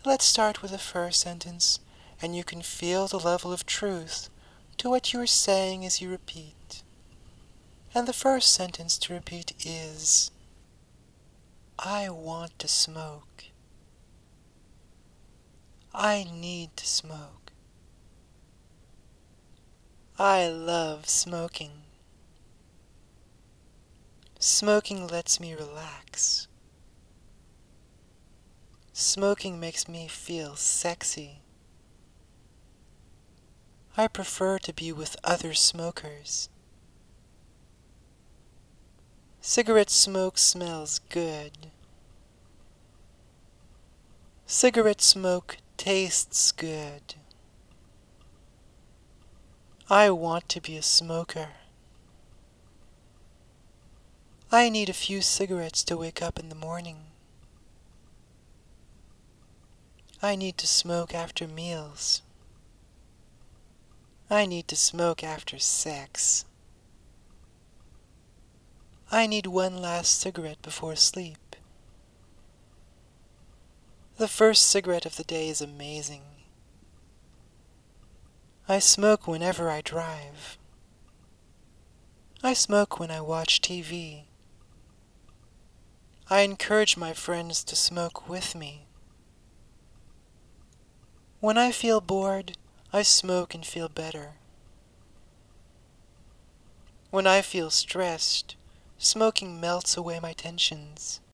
Let's start with the first sentence, and you can feel the level of truth to what you are saying as you repeat. And the first sentence to repeat is, I want to smoke. I need to smoke. I love smoking. Smoking lets me relax. Smoking makes me feel sexy. I prefer to be with other smokers. Cigarette smoke smells good. Cigarette smoke tastes good. I want to be a smoker. I need a few cigarettes to wake up in the morning. I need to smoke after meals. I need to smoke after sex. I need one last cigarette before sleep. The first cigarette of the day is amazing. I smoke whenever I drive. I smoke when I watch TV. I encourage my friends to smoke with me. When I feel bored, I smoke and feel better. When I feel stressed, smoking melts away my tensions.